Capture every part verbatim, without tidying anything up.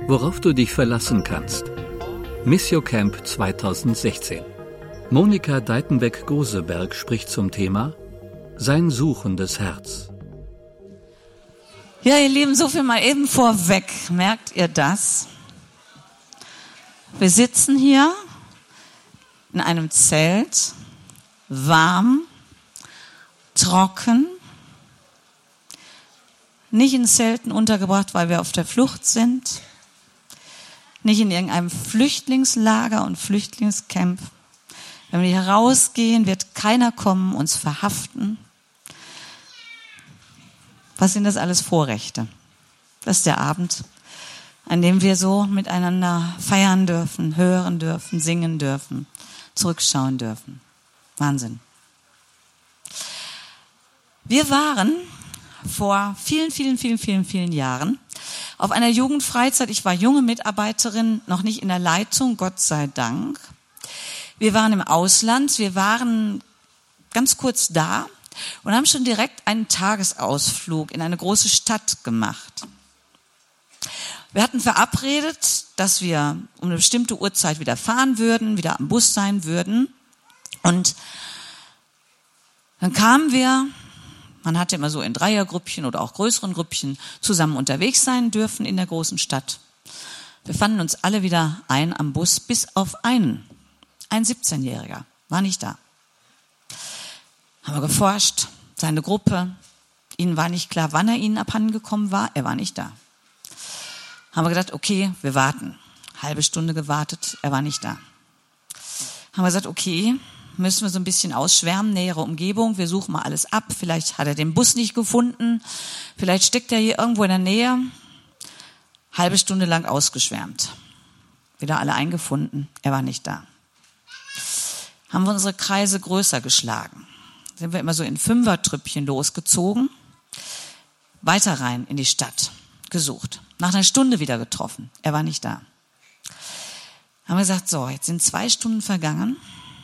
Worauf du dich verlassen kannst. Missio Camp zweitausendsechzehn. Monika Deitenbeck-Goseberg spricht zum Thema Sein suchendes Herz. Ja, ihr Lieben, so viel mal eben vorweg. Merkt ihr das? Wir sitzen hier in einem Zelt, warm, trocken, nicht in Zelten untergebracht, weil wir auf der Flucht sind, nicht in irgendeinem Flüchtlingslager und Flüchtlingscamp. Wenn wir hier rausgehen, wird keiner kommen, uns verhaften. Was sind das alles Vorrechte? Das ist der Abend, an dem wir so miteinander feiern dürfen, hören dürfen, singen dürfen, zurückschauen dürfen. Wahnsinn. Wir waren vor vielen, vielen, vielen, vielen, vielen Jahren auf einer Jugendfreizeit. Ich war junge Mitarbeiterin, noch nicht in der Leitung, Gott sei Dank. Wir waren im Ausland, wir waren ganz kurz da und haben schon direkt einen Tagesausflug in eine große Stadt gemacht. Wir hatten verabredet, dass wir um eine bestimmte Uhrzeit wieder fahren würden, wieder am Bus sein würden. Und dann kamen wir, man hatte immer so in Dreiergrüppchen oder auch größeren Grüppchen zusammen unterwegs sein dürfen in der großen Stadt. Wir fanden uns alle wieder ein am Bus, bis auf einen. Ein siebzehnjähriger war nicht da. Haben wir geforscht, seine Gruppe. Ihnen war nicht klar, wann er ihnen abhandengekommen war. Er war nicht da. Haben wir gedacht, okay, wir warten. Halbe Stunde gewartet, er war nicht da. Haben wir gesagt, okay, müssen wir so ein bisschen ausschwärmen, nähere Umgebung. Wir suchen mal alles ab. Vielleicht hat er den Bus nicht gefunden. Vielleicht steckt er hier irgendwo in der Nähe. Halbe Stunde lang ausgeschwärmt. Wieder alle eingefunden. Er war nicht da. Haben wir unsere Kreise größer geschlagen. Sind wir immer so in Fünfertrüppchen losgezogen. Weiter rein in die Stadt. Gesucht. Nach einer Stunde wieder getroffen. Er war nicht da. Haben wir gesagt, so, jetzt sind zwei Stunden vergangen.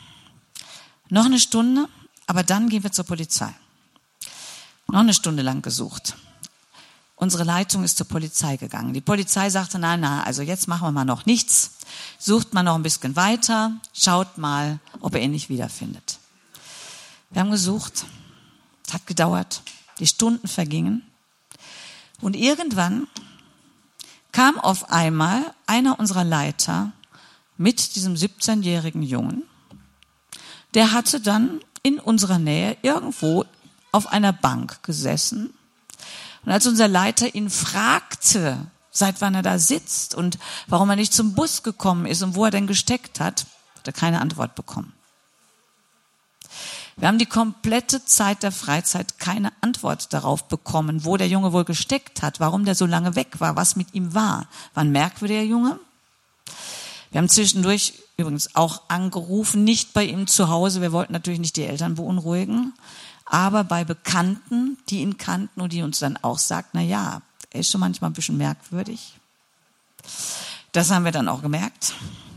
Noch eine Stunde, aber dann gehen wir zur Polizei. Noch eine Stunde lang gesucht. Unsere Leitung ist zur Polizei gegangen. Die Polizei sagte, nein, nein, also jetzt machen wir mal noch nichts. Sucht mal noch ein bisschen weiter, schaut mal, ob ihr ihn nicht wiederfindet. Wir haben gesucht, es hat gedauert, die Stunden vergingen. Und irgendwann kam auf einmal einer unserer Leiter mit diesem siebzehnjährigen Jungen. Der hatte dann in unserer Nähe irgendwo auf einer Bank gesessen. Und als unser Leiter ihn fragte, seit wann er da sitzt und warum er nicht zum Bus gekommen ist und wo er denn gesteckt hat, hat er keine Antwort bekommen. Wir haben die komplette Zeit der Freizeit keine Antwort darauf bekommen, wo der Junge wohl gesteckt hat, warum der so lange weg war, was mit ihm war. War ein merkwürdiger Junge. Wir haben zwischendurch übrigens auch angerufen, nicht bei ihm zu Hause. Wir wollten natürlich nicht die Eltern beunruhigen, aber bei Bekannten, die ihn kannten und die uns dann auch sagt, na ja, er ist schon manchmal ein bisschen merkwürdig. Das haben wir dann auch gemerkt.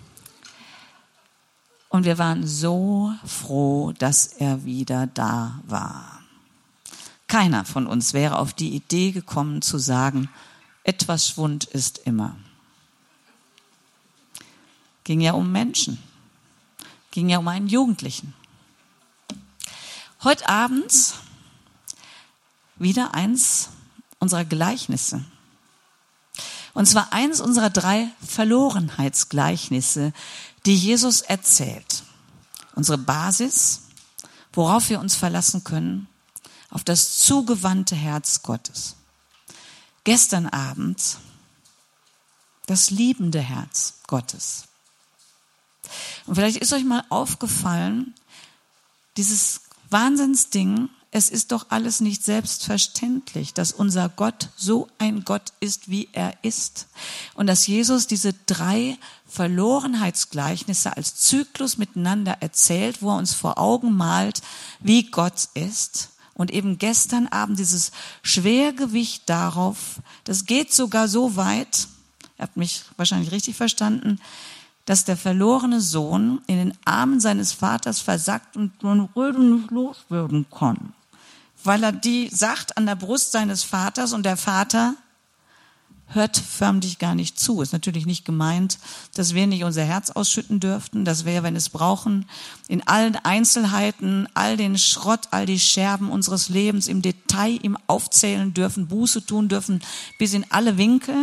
Und wir waren so froh, dass er wieder da war. Keiner von uns wäre auf die Idee gekommen zu sagen, etwas Schwund ist immer. Ging ja um Menschen. Ging ja um einen Jugendlichen. Heute Abend wieder eins unserer Gleichnisse. Und zwar eins unserer drei Verlorenheitsgleichnisse, die Jesus erzählt. Unsere Basis, worauf wir uns verlassen können, auf das zugewandte Herz Gottes. Gestern Abend das liebende Herz Gottes. Und vielleicht ist euch mal aufgefallen, dieses Wahnsinnsding, es ist doch alles nicht selbstverständlich, dass unser Gott so ein Gott ist, wie er ist. Und dass Jesus diese drei Verlorenheitsgleichnisse als Zyklus miteinander erzählt, wo er uns vor Augen malt, wie Gott ist. Und eben gestern Abend dieses Schwergewicht darauf, das geht sogar so weit, ihr habt mich wahrscheinlich richtig verstanden, dass der verlorene Sohn in den Armen seines Vaters versackt und man nicht loswerden kann. Weil er die sagt an der Brust seines Vaters und der Vater hört förmlich gar nicht zu. Ist natürlich nicht gemeint, dass wir nicht unser Herz ausschütten dürften, dass wir, wenn es brauchen, in allen Einzelheiten, all den Schrott, all die Scherben unseres Lebens im Detail ihm aufzählen dürfen, Buße tun dürfen, bis in alle Winkel.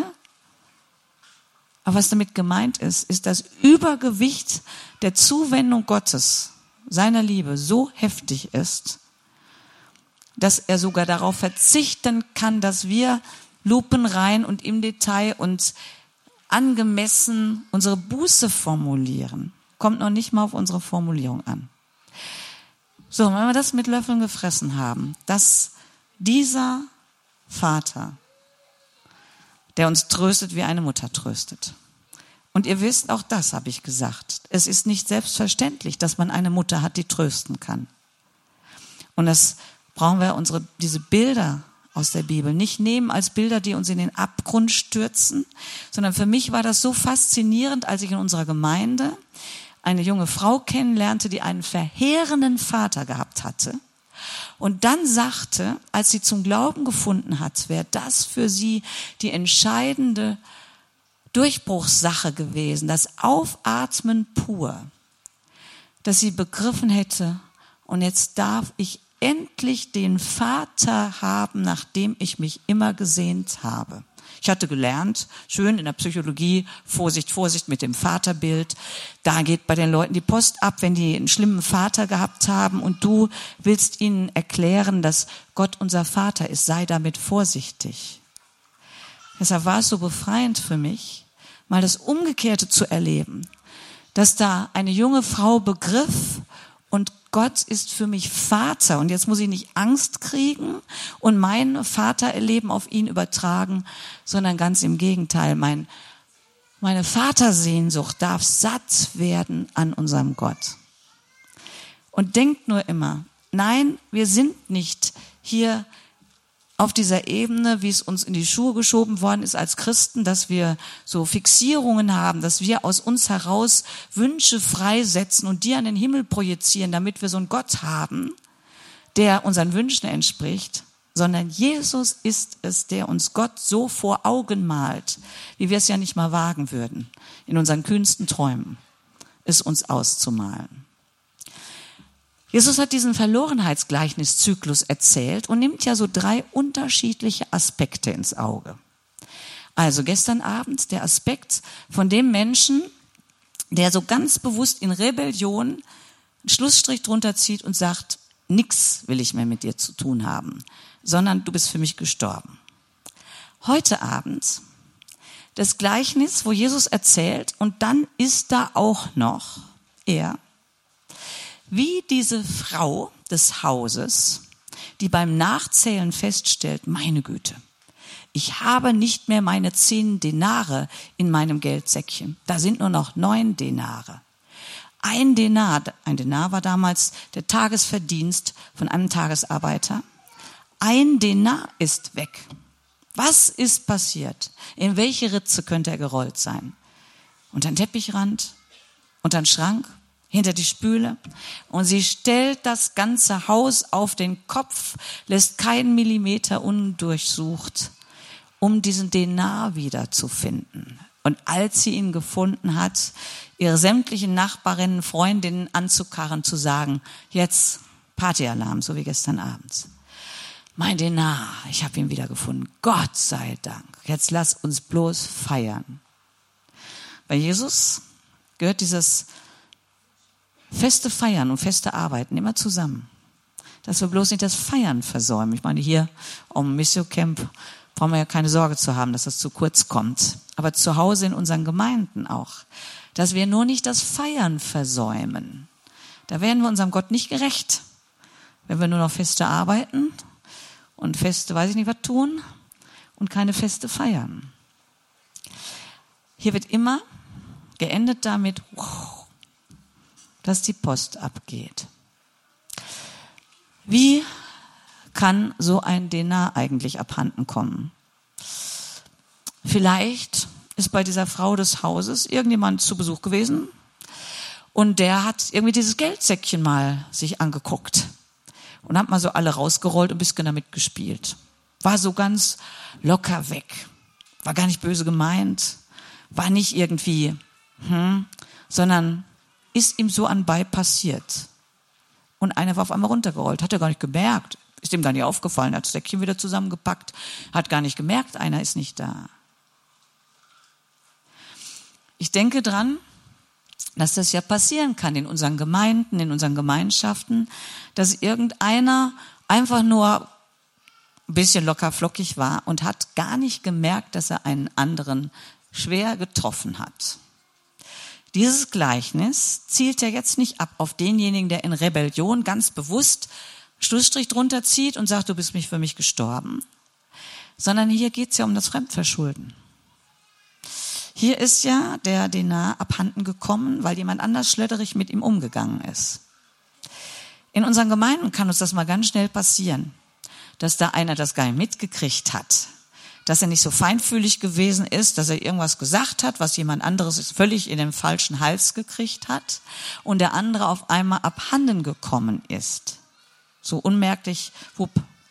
Aber was damit gemeint ist, ist das Übergewicht der Zuwendung Gottes, seiner Liebe, so heftig ist, dass er sogar darauf verzichten kann, dass wir lupenrein und im Detail und angemessen unsere Buße formulieren. Kommt noch nicht mal auf unsere Formulierung an. So, wenn wir das mit Löffeln gefressen haben, dass dieser Vater, der uns tröstet, wie eine Mutter tröstet. Und ihr wisst, auch das habe ich gesagt. Es ist nicht selbstverständlich, dass man eine Mutter hat, die trösten kann. Und das brauchen wir unsere, diese Bilder aus der Bibel nicht nehmen als Bilder, die uns in den Abgrund stürzen, sondern für mich war das so faszinierend, als ich in unserer Gemeinde eine junge Frau kennenlernte, die einen verheerenden Vater gehabt hatte und dann sagte, als sie zum Glauben gefunden hat, wäre das für sie die entscheidende Durchbruchssache gewesen, das Aufatmen pur, dass sie begriffen hätte, und jetzt darf ich endlich den Vater haben, nach dem ich mich immer gesehnt habe. Ich hatte gelernt, schön in der Psychologie, Vorsicht, Vorsicht mit dem Vaterbild. Da geht bei den Leuten die Post ab, wenn die einen schlimmen Vater gehabt haben und du willst ihnen erklären, dass Gott unser Vater ist, sei damit vorsichtig. Deshalb war es so befreiend für mich, mal das Umgekehrte zu erleben, dass da eine junge Frau begriff, und Gott ist für mich Vater. Und jetzt muss ich nicht Angst kriegen und mein Vatererleben auf ihn übertragen, sondern ganz im Gegenteil. Mein, meine Vatersehnsucht darf satt werden an unserem Gott. Und denkt nur immer, nein, wir sind nicht hier auf dieser Ebene, wie es uns in die Schuhe geschoben worden ist als Christen, dass wir so Fixierungen haben, dass wir aus uns heraus Wünsche freisetzen und die an den Himmel projizieren, damit wir so einen Gott haben, der unseren Wünschen entspricht, sondern Jesus ist es, der uns Gott so vor Augen malt, wie wir es ja nicht mal wagen würden, in unseren kühnsten Träumen, es uns auszumalen. Jesus hat diesen Verlorenheitsgleichniszyklus erzählt und nimmt ja so drei unterschiedliche Aspekte ins Auge. Also gestern Abend der Aspekt von dem Menschen, der so ganz bewusst in Rebellion einen Schlussstrich drunter zieht und sagt, nix will ich mehr mit dir zu tun haben, sondern du bist für mich gestorben. Heute Abend das Gleichnis, wo Jesus erzählt, und dann ist da auch noch er, wie diese Frau des Hauses, die beim Nachzählen feststellt, meine Güte, ich habe nicht mehr meine zehn Denare in meinem Geldsäckchen. Da sind nur noch neun Denare. Ein Denar, ein Denar war damals der Tagesverdienst von einem Tagesarbeiter. Ein Denar ist weg. Was ist passiert? In welche Ritze könnte er gerollt sein? Unter den Teppichrand? Unter den Schrank? Hinter die Spüle, und sie stellt das ganze Haus auf den Kopf, lässt keinen Millimeter undurchsucht, um diesen Denar wiederzufinden. Und als sie ihn gefunden hat, ihre sämtlichen Nachbarinnen, Freundinnen anzukarren, zu sagen, jetzt Partyalarm, so wie gestern Abend. Mein Denar, ich habe ihn wiedergefunden, Gott sei Dank. Jetzt lass uns bloß feiern. Bei Jesus gehört dieses feste Feiern und feste Arbeiten immer zusammen. Dass wir bloß nicht das Feiern versäumen. Ich meine, hier am Missio Camp brauchen wir ja keine Sorge zu haben, dass das zu kurz kommt. Aber zu Hause in unseren Gemeinden auch. Dass wir nur nicht das Feiern versäumen. Da werden wir unserem Gott nicht gerecht. Wenn wir nur noch feste arbeiten und feste, weiß ich nicht was tun und keine feste feiern. Hier wird immer geendet damit, wow, dass die Post abgeht. Wie kann so ein Denar eigentlich abhanden kommen? Vielleicht ist bei dieser Frau des Hauses irgendjemand zu Besuch gewesen und der hat irgendwie dieses Geldsäckchen mal sich angeguckt und hat mal so alle rausgerollt und ein bisschen damit gespielt. War so ganz locker weg. war gar nicht böse gemeint, war nicht irgendwie, hm, sondern ist ihm so anbei passiert. Und einer war auf einmal runtergerollt, hat er gar nicht gemerkt, ist ihm gar nicht aufgefallen, hat das Säckchen wieder zusammengepackt, hat gar nicht gemerkt, einer ist nicht da. Ich denke dran, dass das ja passieren kann in unseren Gemeinden, in unseren Gemeinschaften, dass irgendeiner einfach nur ein bisschen locker flockig war und hat gar nicht gemerkt, dass er einen anderen schwer getroffen hat. Dieses Gleichnis zielt ja jetzt nicht ab auf denjenigen, der in Rebellion ganz bewusst Schlussstrich drunter zieht und sagt, du bist mich für mich gestorben, sondern hier geht es ja um das Fremdverschulden. Hier ist ja der Denar abhanden gekommen, weil jemand anders schlötterig mit ihm umgegangen ist. In unseren Gemeinden kann uns das mal ganz schnell passieren, dass da einer das gar nicht mitgekriegt hat, dass er nicht so feinfühlig gewesen ist, dass er irgendwas gesagt hat, was jemand anderes völlig in den falschen Hals gekriegt hat und der andere auf einmal abhanden gekommen ist. So unmerklich, wupp.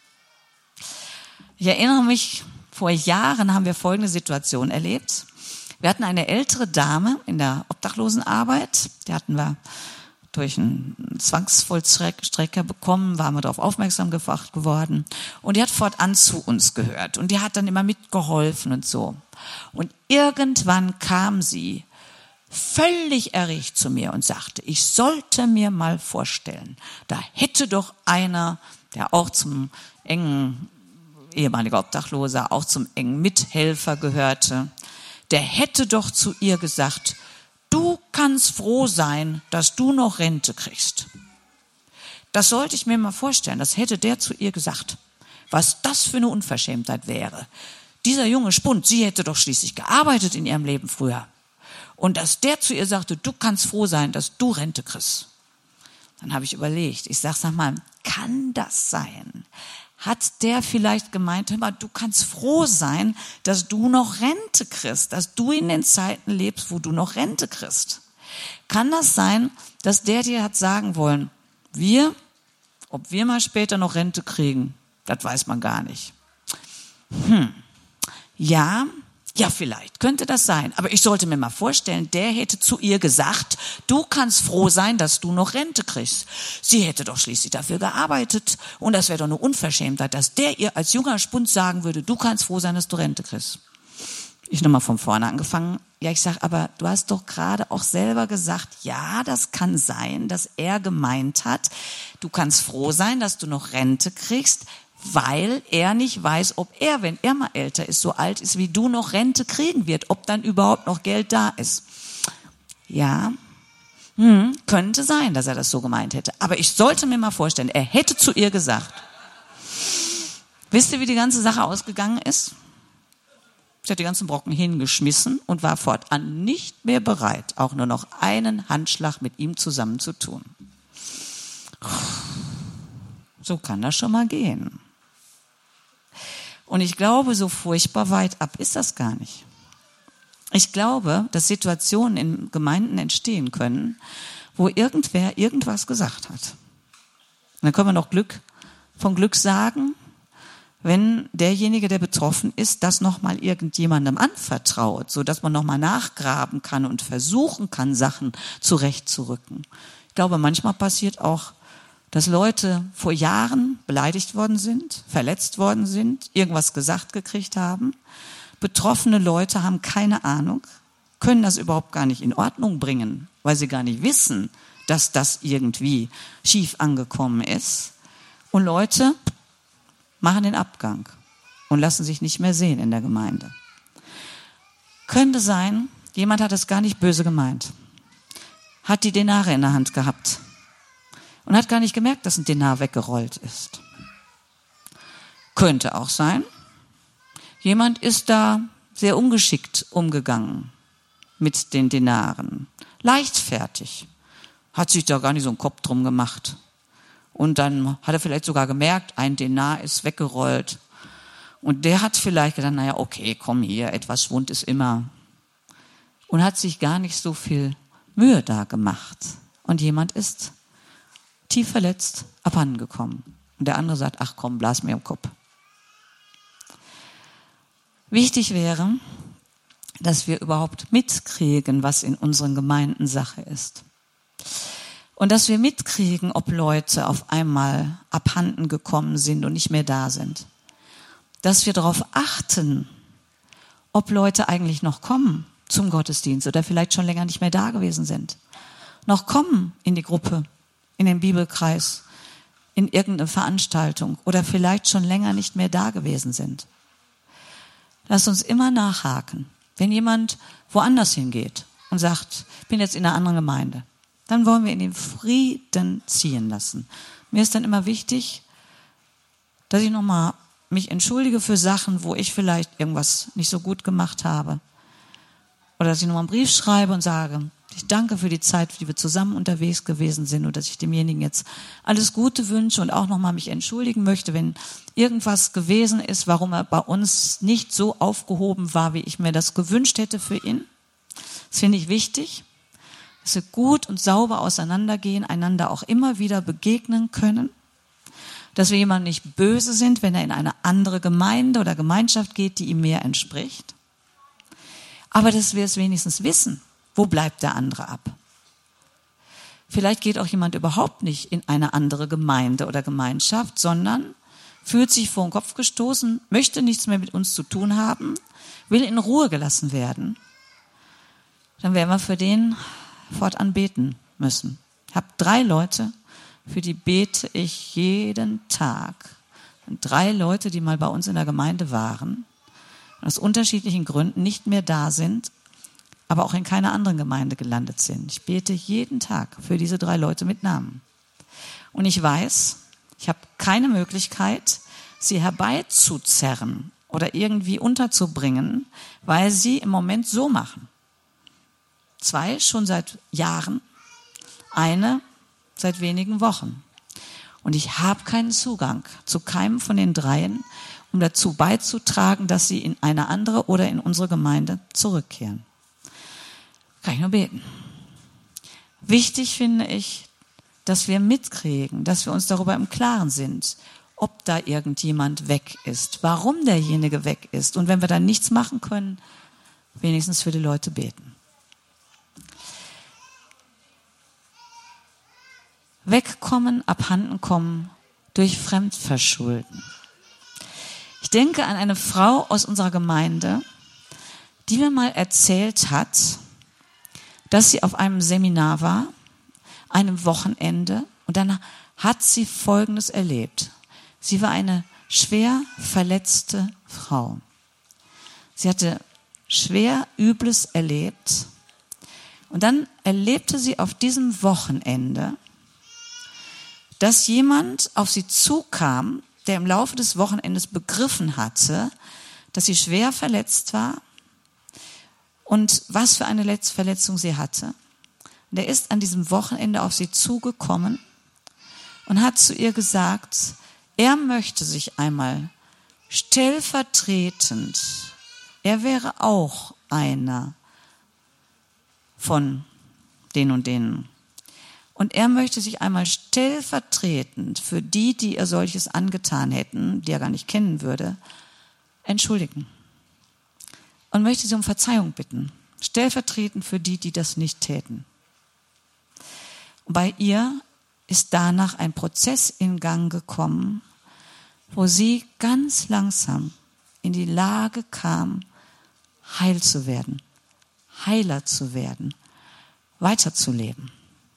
Ich erinnere mich, vor Jahren haben wir folgende Situation erlebt. Wir hatten eine ältere Dame in der Obdachlosenarbeit, die hatten wir durch einen Zwangsvollstrecker bekommen, waren wir darauf aufmerksam gemacht geworden und die hat fortan zu uns gehört und die hat dann immer mitgeholfen und so. Und irgendwann kam sie völlig erregt zu mir und sagte, ich sollte mir mal vorstellen, da hätte doch einer, der auch zum engen ehemaliger Obdachloser, auch zum engen Mithelfer gehörte, der hätte doch zu ihr gesagt, du kannst froh sein, dass du noch Rente kriegst. Das sollte ich mir mal vorstellen, das hätte der zu ihr gesagt. Was das für eine Unverschämtheit wäre. Dieser junge Spund, sie hätte doch schließlich gearbeitet in ihrem Leben früher. Und dass der zu ihr sagte, du kannst froh sein, dass du Rente kriegst. Dann habe ich überlegt, ich sage, sag mal, kann das sein? Hat der vielleicht gemeint, hör mal, du kannst froh sein, dass du noch Rente kriegst, dass du in den Zeiten lebst, wo du noch Rente kriegst. Kann das sein, dass der dir hat sagen wollen, wir, ob wir mal später noch Rente kriegen, das weiß man gar nicht. Hm, ja, ja vielleicht, könnte das sein. Aber ich sollte mir mal vorstellen, der hätte zu ihr gesagt, du kannst froh sein, dass du noch Rente kriegst. Sie hätte doch schließlich dafür gearbeitet. Und das wäre doch eine Unverschämtheit, dass der ihr als junger Spund sagen würde, du kannst froh sein, dass du Rente kriegst. Ich nochmal von vorne angefangen. Ja, ich sag, aber du hast doch gerade auch selber gesagt, ja, das kann sein, dass er gemeint hat, du kannst froh sein, dass du noch Rente kriegst, weil er nicht weiß, ob er, wenn er mal älter ist, so alt ist wie du, noch Rente kriegen wird, ob dann überhaupt noch Geld da ist. Ja, hm, könnte sein, dass er das so gemeint hätte. Aber ich sollte mir mal vorstellen, er hätte zu ihr gesagt. Wisst ihr, wie die ganze Sache ausgegangen ist? Sie hat die ganzen Brocken hingeschmissen und war fortan nicht mehr bereit, auch nur noch einen Handschlag mit ihm zusammen zu tun. So kann das schon mal gehen. Und ich glaube, so furchtbar weit ab ist das gar nicht. Ich glaube, dass Situationen in Gemeinden entstehen können, wo irgendwer irgendwas gesagt hat. Und dann können wir noch Glück von Glück sagen, wenn derjenige, der betroffen ist, das nochmal irgendjemandem anvertraut, sodass man nochmal nachgraben kann und versuchen kann, Sachen zurechtzurücken. Ich glaube, manchmal passiert auch, dass Leute vor Jahren beleidigt worden sind, verletzt worden sind, irgendwas gesagt gekriegt haben. Betroffene Leute haben keine Ahnung, können das überhaupt gar nicht in Ordnung bringen, weil sie gar nicht wissen, dass das irgendwie schief angekommen ist. Und Leute machen den Abgang und lassen sich nicht mehr sehen in der Gemeinde. Könnte sein, jemand hat es gar nicht böse gemeint, hat die Denare in der Hand gehabt und hat gar nicht gemerkt, dass ein Denar weggerollt ist. Könnte auch sein, jemand ist da sehr ungeschickt umgegangen mit den Denaren. Leichtfertig. Hat sich da gar nicht so einen Kopf drum gemacht. Und dann hat er vielleicht sogar gemerkt, ein Denar ist weggerollt. Und der hat vielleicht gedacht, naja, okay, komm hier, etwas Schwund ist immer. Und hat sich gar nicht so viel Mühe da gemacht. Und jemand ist tief verletzt abhandengekommen. Und der andere sagt, ach komm, blas mir im Kopf. Wichtig wäre, dass wir überhaupt mitkriegen, was in unseren Gemeinden Sache ist. Und dass wir mitkriegen, ob Leute auf einmal abhanden gekommen sind und nicht mehr da sind. Dass wir darauf achten, ob Leute eigentlich noch kommen zum Gottesdienst oder vielleicht schon länger nicht mehr da gewesen sind. Noch kommen in die Gruppe, in den Bibelkreis, in irgendeine Veranstaltung oder vielleicht schon länger nicht mehr da gewesen sind. Lasst uns immer nachhaken. Wenn jemand woanders hingeht und sagt, ich bin jetzt in einer anderen Gemeinde, dann wollen wir in den Frieden ziehen lassen. Mir ist dann immer wichtig, dass ich nochmal mich entschuldige für Sachen, wo ich vielleicht irgendwas nicht so gut gemacht habe. Oder dass ich nochmal einen Brief schreibe und sage, ich danke für die Zeit, die wir zusammen unterwegs gewesen sind und dass ich demjenigen jetzt alles Gute wünsche und auch nochmal mich entschuldigen möchte, wenn irgendwas gewesen ist, warum er bei uns nicht so aufgehoben war, wie ich mir das gewünscht hätte für ihn. Das finde ich wichtig, dass wir gut und sauber auseinandergehen, einander auch immer wieder begegnen können, dass wir jemandem nicht böse sind, wenn er in eine andere Gemeinde oder Gemeinschaft geht, die ihm mehr entspricht, aber dass wir es wenigstens wissen. Wo bleibt der andere ab? Vielleicht geht auch jemand überhaupt nicht in eine andere Gemeinde oder Gemeinschaft, sondern fühlt sich vor den Kopf gestoßen, möchte nichts mehr mit uns zu tun haben, will in Ruhe gelassen werden. Dann werden wir für den fortan beten müssen. Ich habe drei Leute, für die bete ich jeden Tag. Und drei Leute, die mal bei uns in der Gemeinde waren, aus unterschiedlichen Gründen nicht mehr da sind, aber auch in keiner anderen Gemeinde gelandet sind. Ich bete jeden Tag für diese drei Leute mit Namen. Und ich weiß, ich habe keine Möglichkeit, sie herbeizuzerren oder irgendwie unterzubringen, weil sie im Moment so machen. Zwei schon seit Jahren, eine seit wenigen Wochen. Und ich habe keinen Zugang zu keinem von den dreien, um dazu beizutragen, dass sie in eine andere oder in unsere Gemeinde zurückkehren. Kann ich nur beten. Wichtig finde ich, dass wir mitkriegen, dass wir uns darüber im Klaren sind, ob da irgendjemand weg ist, warum derjenige weg ist. Und wenn wir dann nichts machen können, wenigstens für die Leute beten. Wegkommen, abhanden kommen durch Fremdverschulden. Ich denke an eine Frau aus unserer Gemeinde, die mir mal erzählt hat, dass sie auf einem Seminar war, einem Wochenende, und dann hat sie Folgendes erlebt. Sie war eine schwer verletzte Frau. Sie hatte schwer Übles erlebt und dann erlebte sie auf diesem Wochenende, dass jemand auf sie zukam, der im Laufe des Wochenendes begriffen hatte, dass sie schwer verletzt war und was für eine Verletzung sie hatte. Und er ist an diesem Wochenende auf sie zugekommen und hat zu ihr gesagt, er möchte sich einmal stellvertretend, er wäre auch einer von den und denen. Und er möchte sich einmal stellvertretend für die, die ihr solches angetan hätten, die er gar nicht kennen würde, entschuldigen. Und möchte sie um Verzeihung bitten. Stellvertretend für die, die das nicht täten. Und bei ihr ist danach ein Prozess in Gang gekommen, wo sie ganz langsam in die Lage kam, heil zu werden, heiler zu werden, weiterzuleben.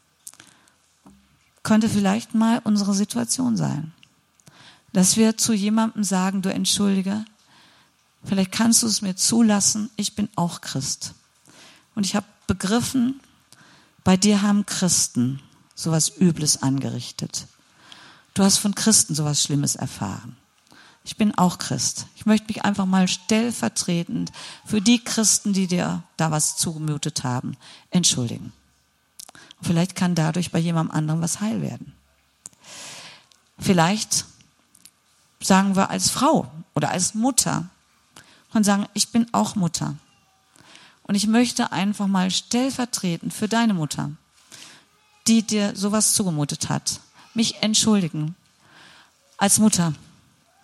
Könnte vielleicht mal unsere Situation sein, dass wir zu jemandem sagen, du entschuldige, vielleicht kannst du es mir zulassen, ich bin auch Christ. Und ich habe begriffen, bei dir haben Christen sowas Übles angerichtet. Du hast von Christen sowas Schlimmes erfahren. Ich bin auch Christ. Ich möchte mich einfach mal stellvertretend für die Christen, die dir da was zugemutet haben, entschuldigen. Vielleicht kann dadurch bei jemandem anderen was heil werden. Vielleicht sagen wir als Frau oder als Mutter und sagen, ich bin auch Mutter. Und ich möchte einfach mal stellvertretend für deine Mutter, die dir sowas zugemutet hat, mich entschuldigen als Mutter,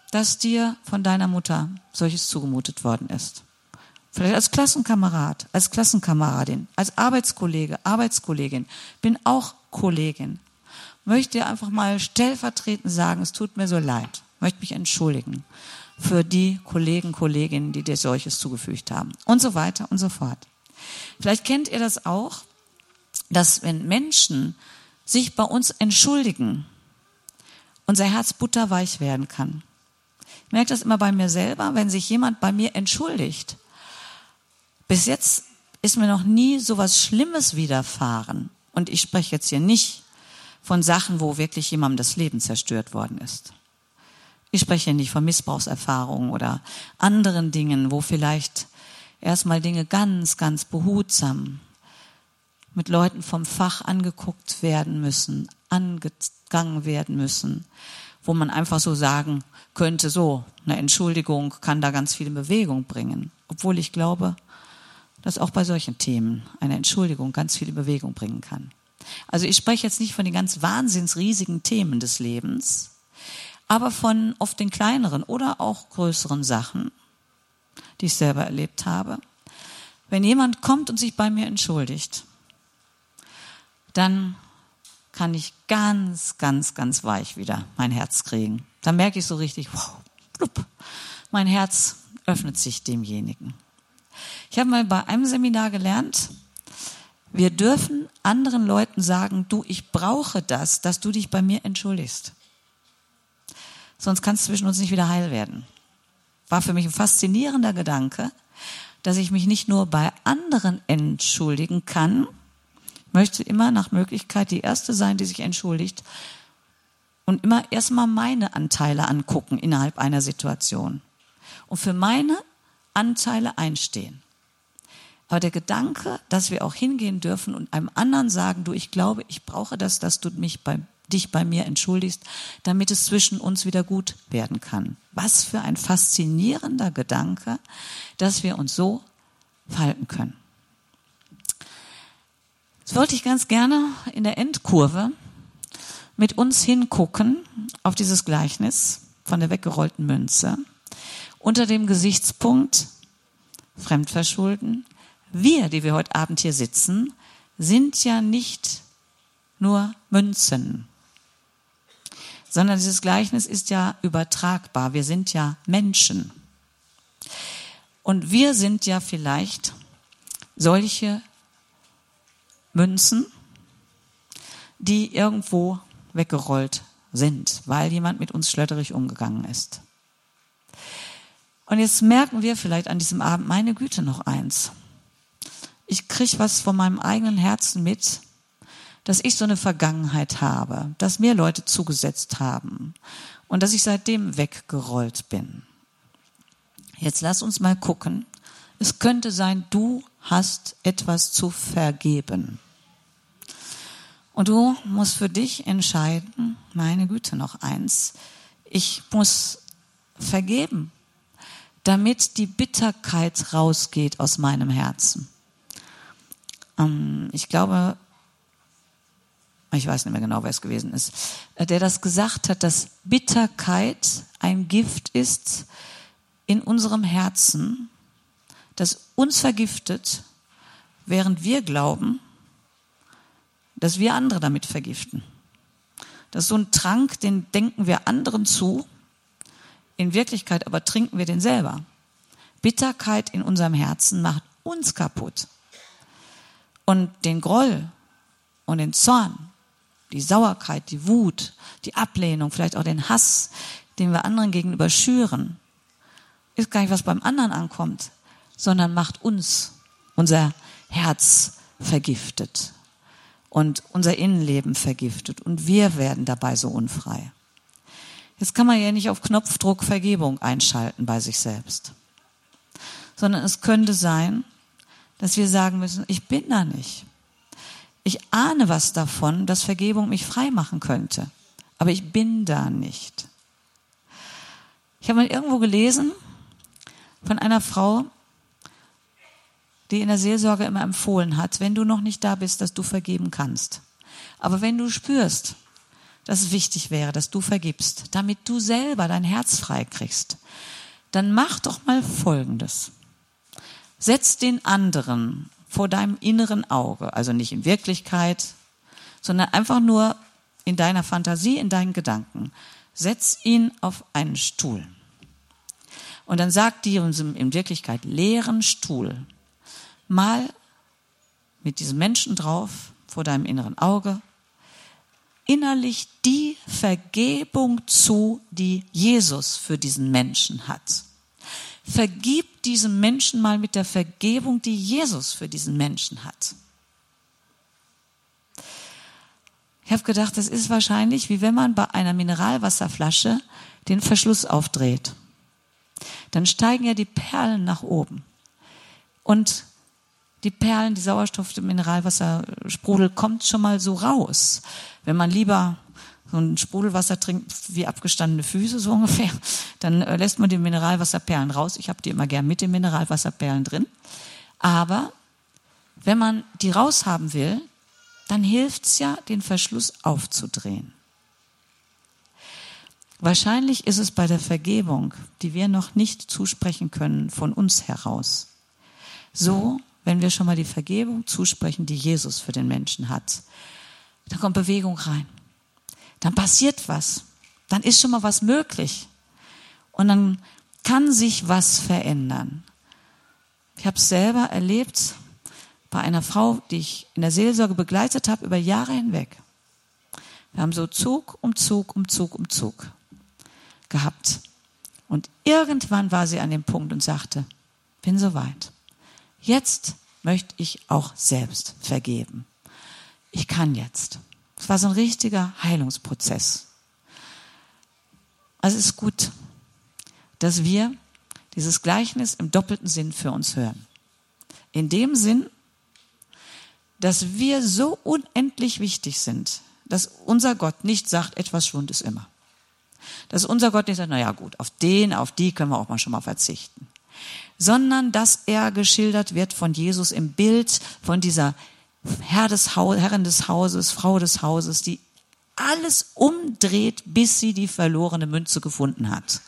dass dir von deiner Mutter solches zugemutet worden ist. Vielleicht als Klassenkamerad, als Klassenkameradin, als Arbeitskollege, Arbeitskollegin, bin auch Kollegin. Möchte dir einfach mal stellvertretend sagen, es tut mir so leid, möchte mich entschuldigen für die Kollegen, Kolleginnen, die dir solches zugefügt haben und so weiter und so fort. Vielleicht kennt ihr das auch, dass wenn Menschen sich bei uns entschuldigen, unser Herz butterweich werden kann. Ich merke das immer bei mir selber, wenn sich jemand bei mir entschuldigt. Bis jetzt ist mir noch nie so was Schlimmes widerfahren. Und ich spreche jetzt hier nicht von Sachen, wo wirklich jemandem das Leben zerstört worden ist. Ich spreche hier nicht von Missbrauchserfahrungen oder anderen Dingen, wo vielleicht erstmal Dinge ganz, ganz behutsam mit Leuten vom Fach angeguckt werden müssen, angegangen werden müssen, wo man einfach so sagen könnte, so, eine Entschuldigung kann da ganz viel in Bewegung bringen. Obwohl ich glaube, dass auch bei solchen Themen eine Entschuldigung ganz viel in Bewegung bringen kann. Also ich spreche jetzt nicht von den ganz wahnsinnsriesigen Themen des Lebens, aber von oft den kleineren oder auch größeren Sachen, die ich selber erlebt habe. Wenn jemand kommt und sich bei mir entschuldigt, dann kann ich ganz, ganz, ganz weich wieder mein Herz kriegen. Dann merke ich so richtig, wow, blub, mein Herz öffnet sich demjenigen. Ich habe mal bei einem Seminar gelernt, wir dürfen anderen Leuten sagen, du, ich brauche das, dass du dich bei mir entschuldigst. Sonst kann es zwischen uns nicht wieder heil werden. War für mich ein faszinierender Gedanke, dass ich mich nicht nur bei anderen entschuldigen kann, möchte immer nach Möglichkeit die Erste sein, die sich entschuldigt und immer erstmal meine Anteile angucken innerhalb einer Situation und für meine Anteile einstehen. Aber der Gedanke, dass wir auch hingehen dürfen und einem anderen sagen, du, ich glaube, ich brauche das, dass du mich bei, dich bei mir entschuldigst, damit es zwischen uns wieder gut werden kann. Was für ein faszinierender Gedanke, dass wir uns so verhalten können. Jetzt wollte ich ganz gerne in der Endkurve mit uns hingucken auf dieses Gleichnis von der weggerollten Münze unter dem Gesichtspunkt Fremdverschulden. Wir, die wir heute Abend hier sitzen, sind ja nicht nur Münzen, sondern dieses Gleichnis ist ja übertragbar. Wir sind ja Menschen. Und wir sind ja vielleicht solche Münzen, die irgendwo weggerollt sind, weil jemand mit uns schlotterig umgegangen ist. Und jetzt merken wir vielleicht an diesem Abend, meine Güte, noch eins. Ich kriege was von meinem eigenen Herzen mit, dass ich so eine Vergangenheit habe, dass mir Leute zugesetzt haben und dass ich seitdem weggerollt bin. Jetzt lass uns mal gucken. Es könnte sein, du hast etwas zu vergeben. Und du musst für dich entscheiden, meine Güte, noch eins, ich muss vergeben, damit die Bitterkeit rausgeht aus meinem Herzen. Ich glaube, ich weiß nicht mehr genau, wer es gewesen ist, der das gesagt hat, dass Bitterkeit ein Gift ist in unserem Herzen, das uns vergiftet, während wir glauben, dass wir andere damit vergiften. Das ist so ein Trank, den denken wir anderen zu, in Wirklichkeit aber trinken wir den selber. Bitterkeit in unserem Herzen macht uns kaputt. Und den Groll und den Zorn, die Sauerkeit, die Wut, die Ablehnung, vielleicht auch den Hass, den wir anderen gegenüber schüren, ist gar nicht, was beim anderen ankommt, sondern macht uns, unser Herz vergiftet und unser Innenleben vergiftet und wir werden dabei so unfrei. Jetzt kann man ja nicht auf Knopfdruck Vergebung einschalten bei sich selbst, sondern es könnte sein, dass wir sagen müssen, ich bin da nicht. Ich ahne was davon, dass Vergebung mich frei machen könnte, aber ich bin da nicht. Ich habe mal irgendwo gelesen von einer Frau, die in der Seelsorge immer empfohlen hat, wenn du noch nicht da bist, dass du vergeben kannst. Aber wenn du spürst, dass es wichtig wäre, dass du vergibst, damit du selber dein Herz frei kriegst, dann mach doch mal Folgendes. Setz den anderen vor deinem inneren Auge, also nicht in Wirklichkeit, sondern einfach nur in deiner Fantasie, in deinen Gedanken. Setz ihn auf einen Stuhl. Und dann sagt dir unserem in Wirklichkeit leeren Stuhl mal mit diesem Menschen drauf vor deinem inneren Auge innerlich die Vergebung zu, die Jesus für diesen Menschen hat. Vergib diesem Menschen mal mit der Vergebung, die Jesus für diesen Menschen hat. Ich habe gedacht, das ist wahrscheinlich, wie wenn man bei einer Mineralwasserflasche den Verschluss aufdreht. Dann steigen ja die Perlen nach oben. Und die Perlen, die Sauerstoff im Mineralwassersprudel kommt schon mal so raus. Wenn man lieber so ein Sprudelwasser trinkt wie abgestandene Füße, so ungefähr, dann äh, lässt man die Mineralwasserperlen raus. Ich habe die immer gern mit den Mineralwasserperlen drin. Aber wenn man die raushaben will, dann hilft es ja, den Verschluss aufzudrehen. Wahrscheinlich ist es bei der Vergebung, die wir noch nicht zusprechen können, von uns heraus. So, wenn wir schon mal die Vergebung zusprechen, die Jesus für den Menschen hat, dann kommt Bewegung rein. Dann passiert was. Dann ist schon mal was möglich. Und dann kann sich was verändern. Ich habe es selber erlebt bei einer Frau, die ich in der Seelsorge begleitet habe, über Jahre hinweg. Wir haben so Zug um Zug um Zug um Zug gehabt. Und irgendwann war sie an dem Punkt und sagte, bin soweit. Jetzt möchte ich auch selbst vergeben. Ich kann jetzt. Es war so ein richtiger Heilungsprozess. Also es ist gut, dass wir dieses Gleichnis im doppelten Sinn für uns hören. In dem Sinn, dass wir so unendlich wichtig sind, dass unser Gott nicht sagt, etwas Schwund ist immer. Dass unser Gott nicht sagt, naja gut, auf den, auf die können wir auch mal schon mal verzichten. Sondern dass er geschildert wird von Jesus im Bild von dieser Herr des Haus, Herrin des Hauses, Frau des Hauses, die alles umdreht, bis sie die verlorene Münze gefunden hat.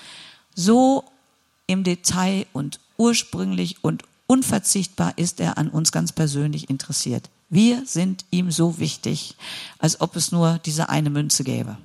So im Detail und ursprünglich und unverzichtbar ist er an uns ganz persönlich interessiert. Wir sind ihm so wichtig, als ob es nur diese eine Münze gäbe.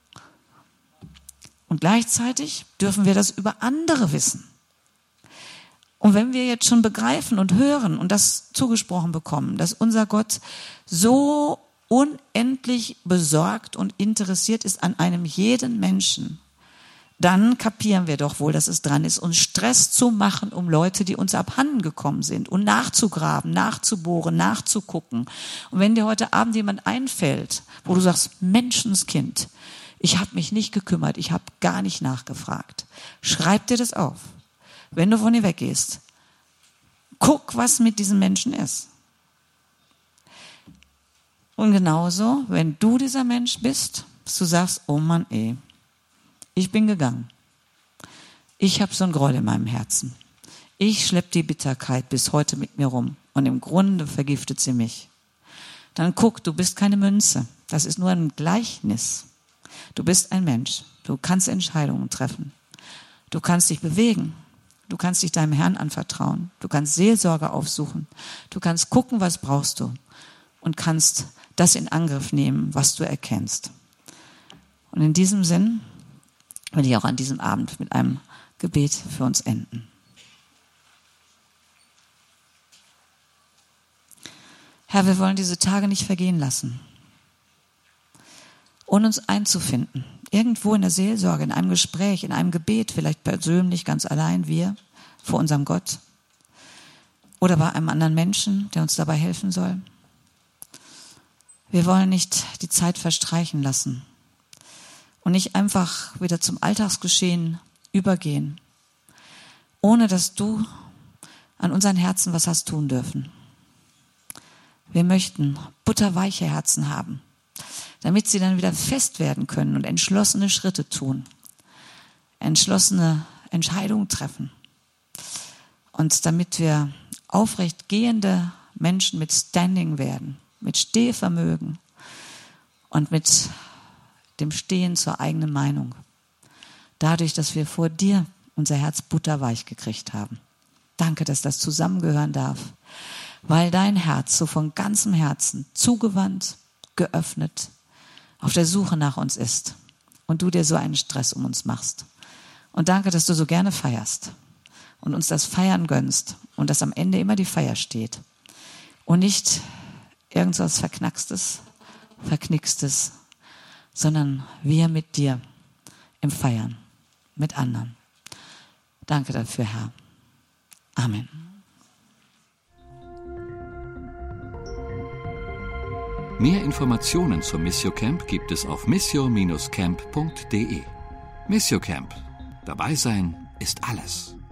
Und gleichzeitig dürfen wir das über andere wissen. Und wenn wir jetzt schon begreifen und hören und das zugesprochen bekommen, dass unser Gott so unendlich besorgt und interessiert ist an einem jeden Menschen, dann kapieren wir doch wohl, dass es dran ist, uns Stress zu machen um Leute, die uns abhanden gekommen sind und nachzugraben, nachzubohren, nachzugucken. Und wenn dir heute Abend jemand einfällt, wo du sagst, Menschenskind, ich habe mich nicht gekümmert, ich habe gar nicht nachgefragt, schreib dir das auf. Wenn du von ihr weggehst, guck, was mit diesem Menschen ist. Und genauso, wenn du dieser Mensch bist, dass du sagst, oh Mann, ey, ich bin gegangen. Ich habe so einen Groll in meinem Herzen. Ich schleppe die Bitterkeit bis heute mit mir rum und im Grunde vergiftet sie mich. Dann guck, du bist keine Münze. Das ist nur ein Gleichnis. Du bist ein Mensch. Du kannst Entscheidungen treffen. Du kannst dich bewegen. Du kannst dich deinem Herrn anvertrauen. Du kannst Seelsorge aufsuchen. Du kannst gucken, was brauchst du. Und kannst das in Angriff nehmen, was du erkennst. Und in diesem Sinn will ich auch an diesem Abend mit einem Gebet für uns enden. Herr, wir wollen diese Tage nicht vergehen lassen, ohne uns einzufinden. Irgendwo in der Seelsorge, in einem Gespräch, in einem Gebet, vielleicht persönlich, ganz allein, wir, vor unserem Gott. Oder bei einem anderen Menschen, der uns dabei helfen soll. Wir wollen nicht die Zeit verstreichen lassen und nicht einfach wieder zum Alltagsgeschehen übergehen, ohne dass du an unseren Herzen was hast tun dürfen. Wir möchten butterweiche Herzen haben, damit sie dann wieder fest werden können und entschlossene Schritte tun, entschlossene Entscheidungen treffen. Und damit wir aufrecht gehende Menschen mit Standing werden, mit Stehvermögen und mit dem Stehen zur eigenen Meinung. Dadurch, dass wir vor dir unser Herz butterweich gekriegt haben. Danke, dass das zusammengehören darf, weil dein Herz so von ganzem Herzen zugewandt, geöffnet, auf der Suche nach uns ist und du dir so einen Stress um uns machst. Und danke, dass du so gerne feierst und uns das Feiern gönnst und dass am Ende immer die Feier steht und nicht irgendwas Verknackstes, Verknickstes, sondern wir mit dir im Feiern, mit anderen. Danke dafür, Herr. Amen. Mehr Informationen zum Missio Camp gibt es auf missio Bindestrich camp punkt de. Missio Camp. Dabei sein ist alles.